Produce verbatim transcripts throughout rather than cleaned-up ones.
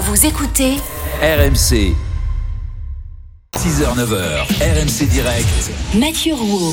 Vous écoutez R M C. six heures neuf heures, R M C Direct. Mathieu Rouault.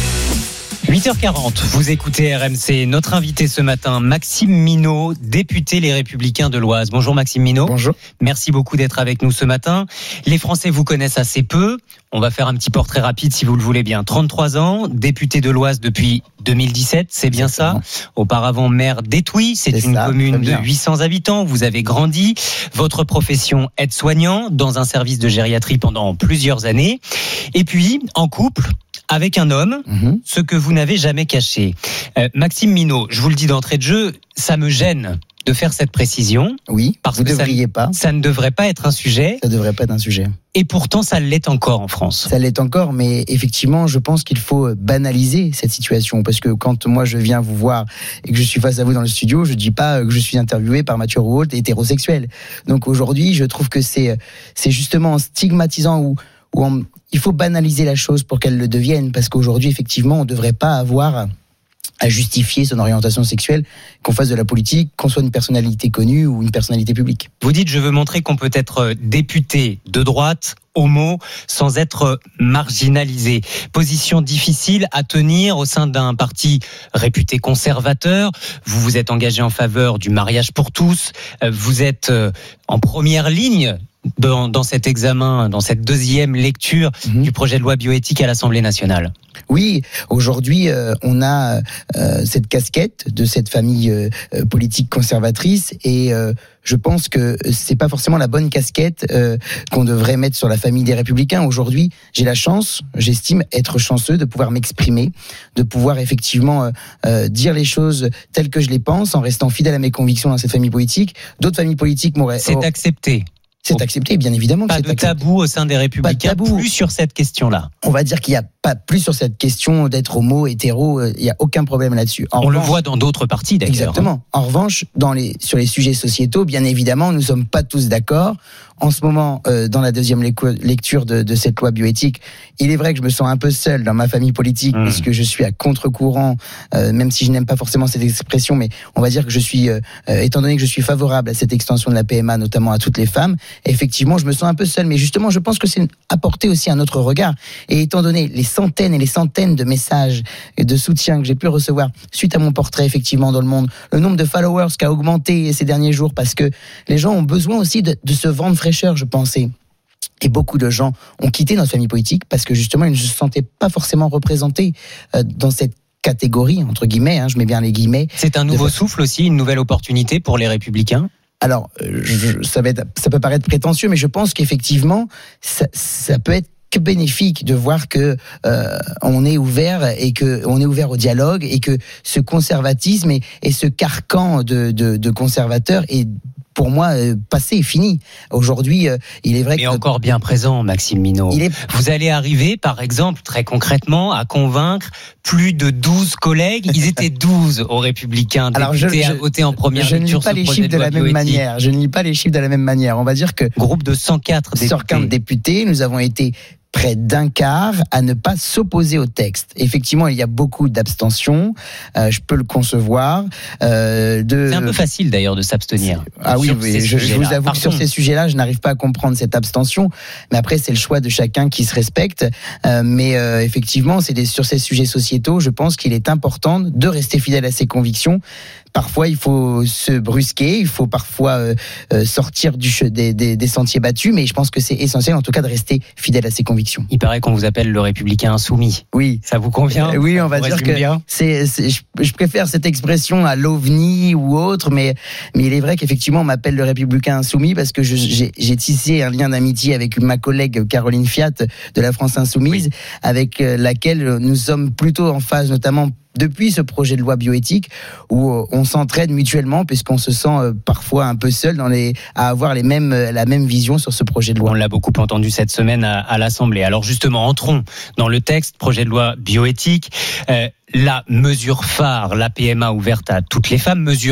huit heures quarante, vous écoutez R M C. Notre invité ce matin, Maxime Minot, député Les Républicains de l'Oise. Bonjour Maxime Minot. Bonjour. Merci beaucoup d'être avec nous ce matin. Les Français vous connaissent assez peu. On va faire un petit portrait rapide si vous le voulez bien. trente-trois ans, député de l'Oise depuis deux mille dix-sept, c'est bien ça. Auparavant maire d'Étouis, c'est, c'est une ça, commune de huit cents habitants. Vous avez grandi. Votre profession aide-soignant dans un service de gériatrie pendant plusieurs années. Et puis, en couple avec un homme, mmh. ce que vous n'avez jamais caché. Euh, Maxime Minot, je vous le dis d'entrée de jeu, ça me gêne de faire cette précision. Oui, parce vous que ne devriez ça, pas. Ça ne devrait pas être un sujet. Ça ne devrait pas être un sujet. Et pourtant, ça l'est encore en France. Ça l'est encore, mais effectivement, je pense qu'il faut banaliser cette situation. Parce que quand moi, je viens vous voir et que je suis face à vous dans le studio, je ne dis pas que je suis interviewé par Mathieu Rouault, hétérosexuel. Donc aujourd'hui, je trouve que c'est, c'est justement stigmatisant ou où on, il faut banaliser la chose pour qu'elle le devienne, parce qu'aujourd'hui, effectivement, on ne devrait pas avoir à justifier son orientation sexuelle, qu'on fasse de la politique, qu'on soit une personnalité connue ou une personnalité publique. Vous dites, je veux montrer qu'on peut être député de droite, homo, sans être marginalisé. Position difficile à tenir au sein d'un parti réputé conservateur. Vous vous êtes engagé en faveur du mariage pour tous. Vous êtes en première ligne Dans, dans cet examen, dans cette deuxième lecture mmh. du projet de loi bioéthique à l'Assemblée nationale. Oui, aujourd'hui, euh, on a euh, cette casquette de cette famille euh, politique conservatrice et euh, je pense que c'est pas forcément la bonne casquette euh, qu'on devrait mettre sur la famille des Républicains. Aujourd'hui, j'ai la chance, j'estime être chanceux de pouvoir m'exprimer, de pouvoir effectivement euh, euh, dire les choses telles que je les pense en restant fidèle à mes convictions dans cette famille politique. D'autres familles politiques m'auraient... C'est oh, accepté. C'est accepté, bien évidemment. Pas que de c'est accepté. Tabou au sein des Républicains, plus sur cette question-là. On va dire qu'il n'y a pas plus sur cette question d'être homo, hétéro, il n'y a aucun problème là-dessus. En On revanche, le voit dans d'autres partis d'ailleurs. Exactement. En revanche, dans les, sur les sujets sociétaux, bien évidemment, nous ne sommes pas tous d'accord. En ce moment, euh, dans la deuxième lecture de, de cette loi bioéthique, il est vrai que je me sens un peu seul dans ma famille politique, mmh. puisque je suis à contre-courant, euh, même si je n'aime pas forcément cette expression, mais on va dire que je suis, euh, étant donné que je suis favorable à cette extension de la P M A, notamment à toutes les femmes, effectivement, je me sens un peu seul. Mais justement, je pense que c'est apporter aussi un autre regard. Et étant donné les centaines et les centaines de messages et de soutien que j'ai pu recevoir suite à mon portrait, effectivement, dans le monde, le nombre de followers qui a augmenté ces derniers jours, parce que les gens ont besoin aussi de, de se vendre fraîcheur, je pensais. Et beaucoup de gens ont quitté notre famille politique parce que justement, ils ne se sentaient pas forcément représentés euh, dans cette catégorie, entre guillemets, hein, je mets bien les guillemets. C'est un nouveau de... souffle aussi, une nouvelle opportunité pour les Républicains? Alors, je, ça, va être, ça peut paraître prétentieux, mais je pense qu'effectivement, ça, ça peut être que bénéfique de voir que euh, on est ouvert et que on est ouvert au dialogue et que ce conservatisme et, et ce carcan de, de, de conservateurs est pour moi, euh, passé, fini. Aujourd'hui, euh, il est vrai Mais que... Mais encore bien présent, Maxime Minot. Il est... Vous allez arriver, par exemple, très concrètement, à convaincre plus de douze collègues. Ils étaient douze aux Républicains, députés à voter en première je lecture. Je ne lis pas les chiffres de, de la même manière. Je ne lis pas les chiffres de la même manière. On va dire que... Groupe de cent quatre députés. cent quatre députés, nous avons été... près d'un quart à ne pas s'opposer au texte. Effectivement, il y a beaucoup d'abstentions, euh, je peux le concevoir. Euh, de... C'est un peu facile d'ailleurs de s'abstenir. Ah oui, oui je, je vous avoue que sur ces sujets-là, je n'arrive pas à comprendre cette abstention, mais après c'est le choix de chacun qui se respecte. Euh, mais euh, effectivement, c'est des, sur ces sujets sociétaux, je pense qu'il est important de rester fidèle à ses convictions. Parfois, il faut se brusquer, il faut parfois euh, euh, sortir du, des, des, des sentiers battus, mais je pense que c'est essentiel, en tout cas, de rester fidèle à ses convictions. Il paraît qu'on vous appelle le républicain insoumis. Oui. Ça vous convient? euh, Oui, on va dire que c'est, c'est, je, je préfère cette expression à l'ovni ou autre, mais, mais il est vrai qu'effectivement, on m'appelle le républicain insoumis parce que je, j'ai, j'ai tissé un lien d'amitié avec ma collègue Caroline Fiat de la France Insoumise, oui. avec laquelle nous sommes plutôt en phase, notamment depuis ce projet de loi bioéthique où on s'entraide mutuellement puisqu'on se sent parfois un peu seul dans les, à avoir les mêmes, la même vision sur ce projet de loi. On l'a beaucoup entendu cette semaine à, à l'Assemblée. Alors justement, entrons dans le texte, projet de loi bioéthique. Euh, la mesure phare, la P M A ouverte à toutes les femmes, mesure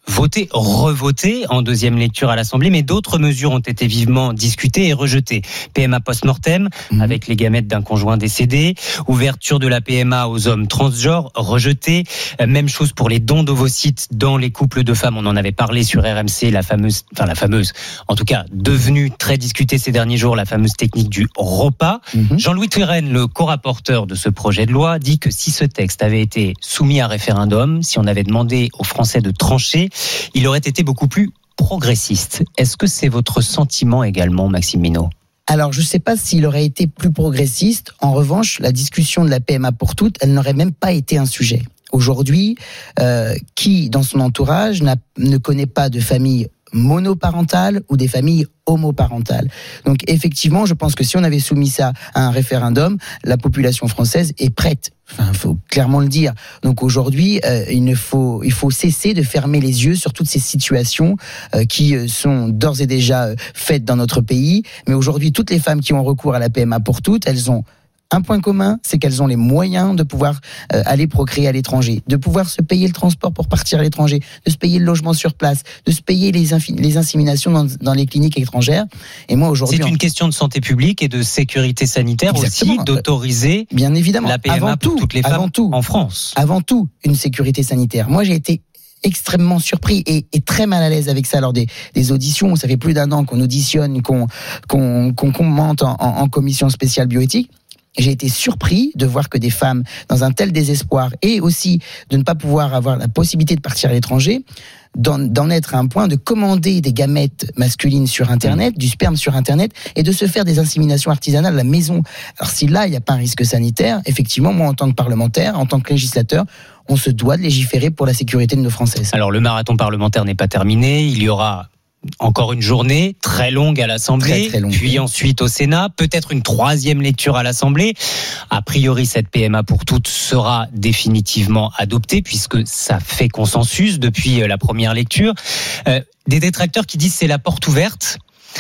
voté, revoté en deuxième lecture à l'Assemblée, mais d'autres mesures ont été vivement discutées et rejetées. P M A post-mortem, mmh. avec les gamètes d'un conjoint décédé, ouverture de la P M A aux hommes transgenres, rejetée. Même chose pour les dons d'ovocytes dans les couples de femmes. On en avait parlé sur R M C, la fameuse, enfin la fameuse, en tout cas devenue très discutée ces derniers jours, la fameuse technique du repas. Mmh. Jean-Louis Touraine, le co-rapporteur de ce projet de loi, dit que si ce texte avait été soumis à référendum, si on avait demandé aux Français de trancher, il aurait été beaucoup plus progressiste. Est-ce que c'est votre sentiment également, Maxime Minot ? Alors, je ne sais pas s'il aurait été plus progressiste. En revanche, la discussion de la P M A pour toutes, elle n'aurait même pas été un sujet. Aujourd'hui, euh, qui, dans son entourage, n'a, ne connaît pas de famille monoparentale ou des familles homoparentales. Donc effectivement, je pense que si on avait soumis ça à un référendum, la population française est prête. Enfin, il faut clairement le dire. Donc aujourd'hui, euh, il ne faut, il faut cesser de fermer les yeux sur toutes ces situations euh, qui sont d'ores et déjà faites dans notre pays. Mais aujourd'hui, toutes les femmes qui ont recours à la P M A pour toutes, elles ont un point commun, c'est qu'elles ont les moyens de pouvoir euh, aller procréer à l'étranger, de pouvoir se payer le transport pour partir à l'étranger, de se payer le logement sur place, de se payer les, infi- les inséminations dans, dans les cliniques étrangères. Et moi aujourd'hui, c'est une en... question de santé publique et de sécurité sanitaire. Exactement. Aussi, d'autoriser bien évidemment la P M A avant pour tout, toutes les femmes avant tout, en France. Avant tout, une sécurité sanitaire. Moi, j'ai été extrêmement surpris et, et très mal à l'aise avec ça lors des, des auditions. Ça fait plus d'un an qu'on auditionne, qu'on, qu'on, qu'on commente en, en, en commission spéciale bioéthique. J'ai été surpris de voir que des femmes, dans un tel désespoir, et aussi de ne pas pouvoir avoir la possibilité de partir à l'étranger, d'en, d'en être à un point de commander des gamètes masculines sur Internet, du sperme sur Internet, et de se faire des inséminations artisanales à la maison. Alors si là, il n'y a pas un risque sanitaire, effectivement, moi, en tant que parlementaire, en tant que législateur, on se doit de légiférer pour la sécurité de nos Françaises. Alors le marathon parlementaire n'est pas terminé, il y aura encore une journée très longue à l'Assemblée, très, très longue, puis oui. ensuite au Sénat, peut-être une troisième lecture à l'Assemblée. A priori, cette P M A pour toutes sera définitivement adoptée puisque ça fait consensus depuis la première lecture. Euh, des détracteurs qui disent que c'est la porte ouverte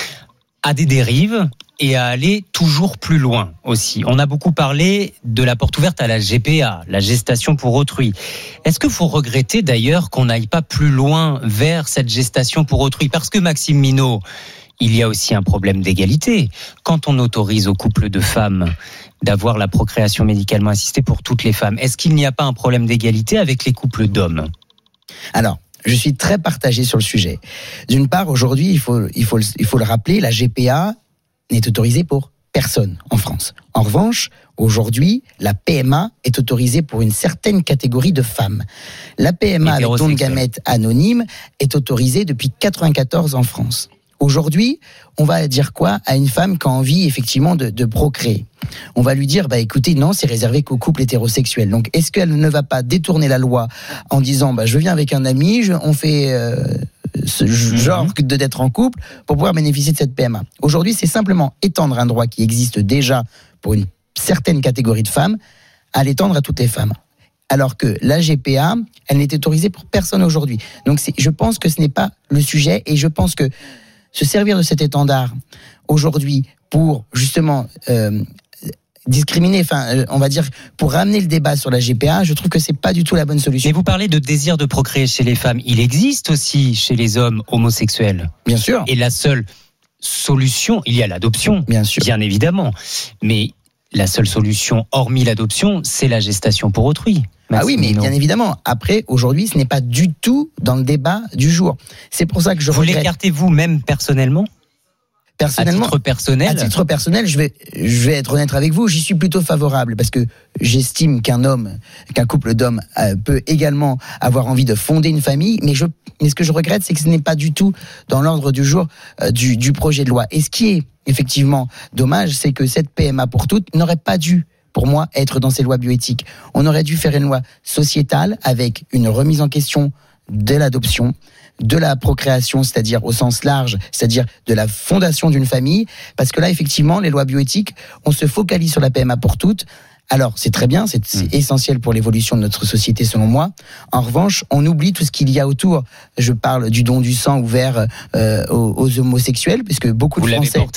à des dérives et à aller toujours plus loin aussi. On a beaucoup parlé de la porte ouverte à la G P A, la gestation pour autrui. Est-ce que vous regrettez d'ailleurs qu'on n'aille pas plus loin vers cette gestation pour autrui ? Parce que Maxime Minot, il y a aussi un problème d'égalité. Quand on autorise aux couples de femmes d'avoir la procréation médicalement assistée pour toutes les femmes, est-ce qu'il n'y a pas un problème d'égalité avec les couples d'hommes ? Alors, je suis très partagé sur le sujet. D'une part, aujourd'hui, il faut, il faut, il faut le rappeler, la G P A n'est autorisée pour personne en France. En revanche, aujourd'hui, la P M A est autorisée pour une certaine catégorie de femmes. La P M A avec don de gamètes anonyme est autorisée depuis quatre-vingt-quatorze en France. Aujourd'hui, on va dire quoi à une femme qui a envie effectivement de, de procréer ? On va lui dire, bah écoutez, non, c'est réservé qu'aux couples hétérosexuels. Donc, est-ce qu'elle ne va pas détourner la loi en disant, bah je viens avec un ami, je, on fait euh, ce genre mmh. de d'être en couple pour pouvoir bénéficier de cette P M A. Aujourd'hui, c'est simplement étendre un droit qui existe déjà pour une certaine catégorie de femmes, à l'étendre à toutes les femmes. Alors que la G P A, elle n'est autorisée pour personne aujourd'hui. Donc, c'est, je pense que ce n'est pas le sujet et je pense que se servir de cet étendard aujourd'hui pour justement euh, discriminer, enfin, on va dire, pour ramener le débat sur la G P A, je trouve que c'est pas du tout la bonne solution. Mais vous parlez de désir de procréer chez les femmes. Il existe aussi chez les hommes homosexuels. Bien sûr. Et la seule solution, il y a l'adoption. Bien sûr. Bien évidemment. Mais la seule solution, hormis l'adoption, c'est la gestation pour autrui. Ah oui, mais bien évidemment. Après, aujourd'hui, ce n'est pas du tout dans le débat du jour. C'est pour ça que je vous regrette. L'écartez vous-même personnellement ? Personnellement, à titre personnel, à titre personnel, je vais, je vais être honnête avec vous, j'y suis plutôt favorable parce que j'estime qu'un homme, qu'un couple d'hommes euh, peut également avoir envie de fonder une famille, mais je, mais ce que je regrette, c'est que ce n'est pas du tout dans l'ordre du jour euh, du, du projet de loi. Et ce qui est effectivement dommage, c'est que cette P M A pour toutes n'aurait pas dû, pour moi, être dans ces lois bioéthiques. On aurait dû faire une loi sociétale avec une remise en question de l'adoption, de la procréation, c'est-à-dire au sens large, c'est-à-dire de la fondation d'une famille, parce que là, effectivement, les lois bioéthiques, on se focalise sur la P M A pour toutes. Alors, c'est très bien, c'est, c'est mmh. essentiel pour l'évolution de notre société, selon moi. En revanche, on oublie tout ce qu'il y a autour. Je parle du don du sang ouvert euh, aux, aux homosexuels, puisque beaucoup Vous de Français... Vous l'avez porté ?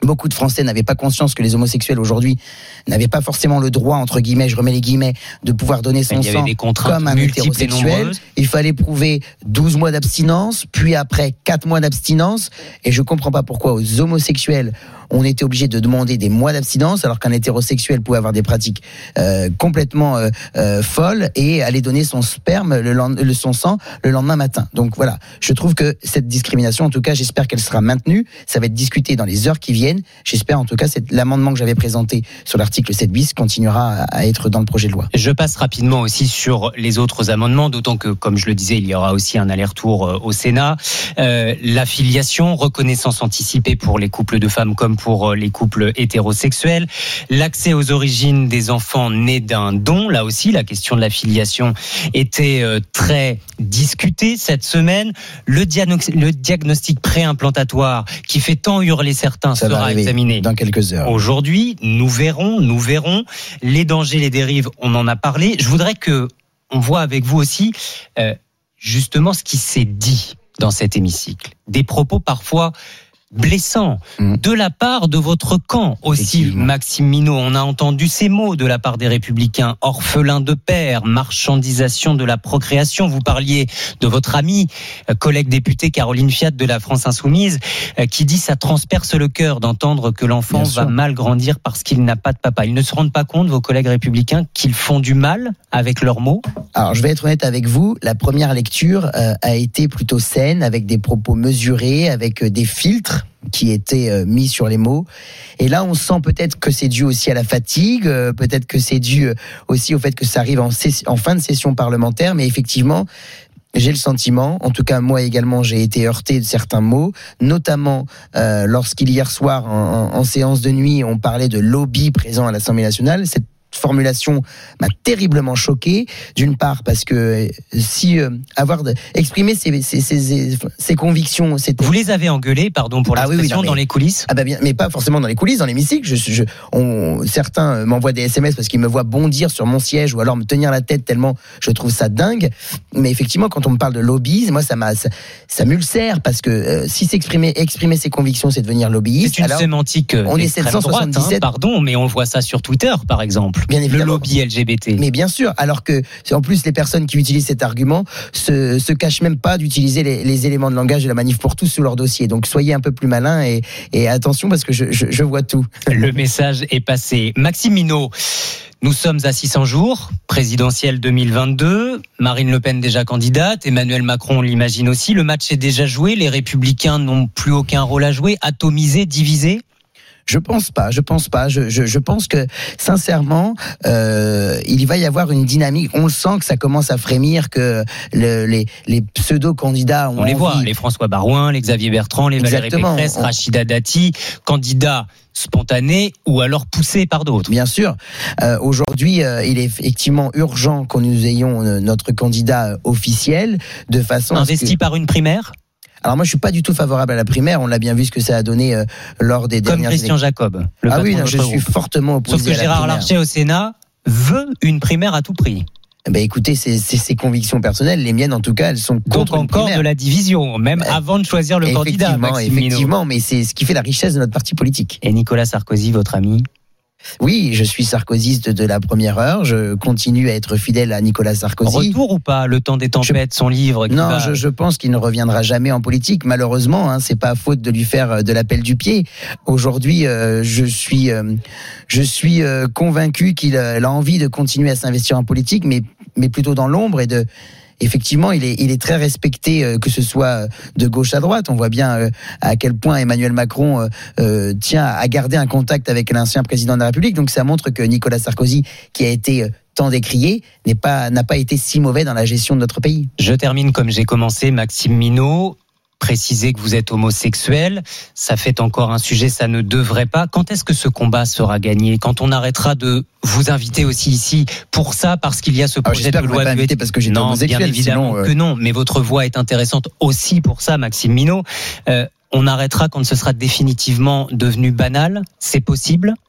Beaucoup de Français n'avaient pas conscience que les homosexuels aujourd'hui n'avaient pas forcément le droit, entre guillemets, je remets les guillemets, de pouvoir donner son sang comme un hétérosexuel. Il fallait prouver douze mois d'abstinence, puis après quatre mois d'abstinence. Et je comprends pas pourquoi aux homosexuels, on était obligé de demander des mois d'abstinence, alors qu'un hétérosexuel pouvait avoir des pratiques euh, complètement euh, euh, folles et aller donner son sperme, le, le, son sang, le lendemain matin. Donc voilà, je trouve que cette discrimination, en tout cas, j'espère qu'elle sera maintenue. Ça va être discuté dans les heures qui viennent. J'espère, en tout cas, c'est l'amendement que j'avais présenté sur l'article sept bis continuera à, à être dans le projet de loi. Je passe rapidement aussi sur les autres amendements, d'autant que, comme je le disais, il y aura aussi un aller-retour au Sénat. Euh, la filiation, reconnaissance anticipée pour les couples de femmes comme pour les couples hétérosexuels, l'accès aux origines des enfants nés d'un don, là aussi la question de la filiation était très discutée cette semaine, le, diagnostic, le diagnostic préimplantatoire qui fait tant hurler certains Ça sera examiné dans quelques heures. Aujourd'hui, nous verrons, nous verrons les dangers, les dérives, on en a parlé. Je voudrais que on voit avec vous aussi euh, justement ce qui s'est dit dans cet hémicycle, des propos parfois blessant mmh. de la part de votre camp aussi, Maxime Minot. On a entendu ces mots de la part des Républicains: orphelins de père, marchandisation de la procréation. Vous parliez de votre amie, collègue députée Caroline Fiat de la France Insoumise, qui dit ça transperce le cœur d'entendre que l'enfant Bien va sûr. mal grandir parce qu'il n'a pas de papa. Ils ne se rendent pas compte, vos collègues républicains, qu'ils font du mal avec leurs mots? Alors, je vais être honnête avec vous. La première lecture euh, a été plutôt saine, avec des propos mesurés, avec euh, des filtres qui étaient euh, mis sur les mots. Et là, on sent peut-être que c'est dû aussi à la fatigue, euh, peut-être que c'est dû euh, aussi au fait que ça arrive en, session, en fin de session parlementaire, mais effectivement, j'ai le sentiment, en tout cas moi également, j'ai été heurté de certains mots, notamment euh, lorsqu'il hier soir, en, en, en séance de nuit, on parlait de lobby présent à l'Assemblée nationale. Cette formulation m'a terriblement choqué, d'une part parce que si euh, avoir de, exprimer ses, ses, ses, ses convictions, c'était... Vous les avez engueulés, pardon pour l'expression, ah oui, oui, non, dans les coulisses? Ah bah bien, mais pas forcément dans les coulisses, dans l'hémicycle. Je, je, on, certains m'envoient des S M S parce qu'ils me voient bondir sur mon siège ou alors me tenir la tête tellement je trouve ça dingue. Mais effectivement, quand on me parle de lobby, moi ça m'a, ça, ça m'ulcère parce que euh, si s'exprimer, exprimer ses convictions, c'est devenir lobbyiste. C'est une alors, sémantique. On est sept cent soixante-dix-sept. Droite, hein, pardon, mais on voit ça sur Twitter, par exemple. Bien évidemment. Le lobby L G B T. Mais bien sûr, alors que en plus les personnes qui utilisent cet argument se, se cachent même pas d'utiliser les, les éléments de langage de la Manif pour tous sous leur dossier. Donc soyez un peu plus malins et, et attention parce que je, je, je vois tout. Le message est passé. Maxime Minot, nous sommes à six cents jours, présidentielle deux mille vingt-deux, Marine Le Pen déjà candidate, Emmanuel Macron on l'imagine aussi, le match est déjà joué, les Républicains n'ont plus aucun rôle à jouer, atomisés, divisés? Je pense pas, je pense pas. Je, je, je pense que sincèrement, euh, il va y avoir une dynamique. On le sent que ça commence à frémir, que le, les, les pseudo-candidats ont On les envie. voit, les François Barouin, les Xavier Bertrand, les Valérie Exactement. Pécresse, On... Rachida Dati, candidats spontanés ou alors poussés par d'autres. Bien sûr. Euh, aujourd'hui, euh, il est effectivement urgent que nous ayons euh, notre candidat officiel de façon investi que... par une primaire. Alors moi, je suis pas du tout favorable à la primaire. On l'a bien vu ce que ça a donné euh, lors des Comme dernières... Comme Christian Jacob. Le ah oui, non, de je suis groupe. fortement opposé. Sauf que à la Gérard primaire. Larcher au Sénat veut une primaire à tout prix. Ben écoutez, c'est ses convictions personnelles, les miennes en tout cas, elles sont contre Donc une encore primaire. de la division, même euh, avant de choisir le candidat. Effectivement, effectivement, mais c'est ce qui fait la richesse de notre parti politique. Et Nicolas Sarkozy, votre ami? Oui, je suis sarkozyste de la première heure. Je continue à être fidèle à Nicolas Sarkozy. Retour ou pas? Le temps des tempêtes, je... son livre. Non, va... je, je pense qu'il ne reviendra jamais en politique. Malheureusement, hein, c'est pas faute de lui faire de l'appel du pied. Aujourd'hui, euh, je suis, euh, je suis euh, convaincu qu'il a, a envie de continuer à s'investir en politique, mais, mais plutôt dans l'ombre et de. Effectivement, il est, il est très respecté, euh, que ce soit de gauche à droite. On voit bien euh, à quel point Emmanuel Macron euh, euh, tient à garder un contact avec l'ancien président de la République. Donc ça montre que Nicolas Sarkozy, qui a été euh, tant décrié, n'est pas, n'a pas été si mauvais dans la gestion de notre pays. Je termine comme j'ai commencé, Maxime Minot. Préciser que vous êtes homosexuel, ça fait encore un sujet, ça ne devrait pas. Quand est-ce que ce combat sera gagné? Quand on arrêtera de vous inviter aussi ici pour ça, parce qu'il y a ce projet Alors, de loi invité parce que j'étais non, homosexuel, bien évidemment sinon, euh... que non, mais votre voix est intéressante aussi pour ça, Maxime Minot. Euh, on arrêtera quand ce sera définitivement devenu banal, c'est possible?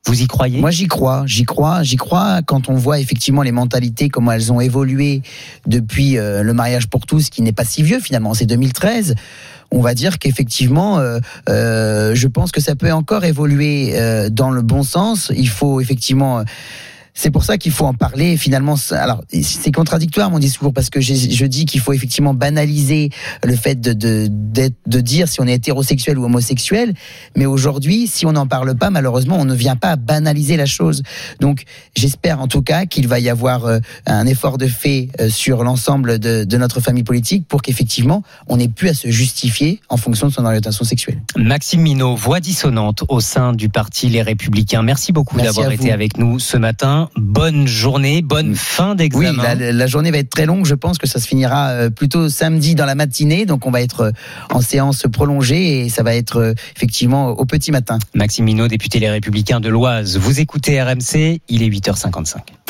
Vous y croyez ? Moi, j'y crois, j'y crois, j'y crois quand on voit effectivement les mentalités, comment elles ont évolué depuis euh, le mariage pour tous, qui n'est pas si vieux finalement, c'est deux mille treize. On va dire qu'effectivement, euh, euh, je pense que ça peut encore évoluer euh, dans le bon sens. Il faut effectivement... Euh, C'est pour ça qu'il faut en parler. Finalement, alors c'est contradictoire mon discours parce que je, je dis qu'il faut effectivement banaliser le fait de, de, de, de dire si on est hétérosexuel ou homosexuel. Mais aujourd'hui, si on n'en parle pas, malheureusement, on ne vient pas à banaliser la chose. Donc, j'espère en tout cas qu'il va y avoir euh, un effort de fait euh, sur l'ensemble de, de notre famille politique pour qu'effectivement, on n'ait plus à se justifier en fonction de son orientation sexuelle. Maxime Minot, voix dissonante au sein du parti Les Républicains. Merci beaucoup Merci d'avoir été avec nous ce matin. Bonne journée, bonne fin d'examen. Oui, la, la journée va être très longue. Je pense que ça se finira plutôt samedi dans la matinée. Donc, on va être en séance prolongée et ça va être effectivement au petit matin. Maxime Minot, député Les Républicains de l'Oise. Vous écoutez R M C, il est huit heures cinquante-cinq.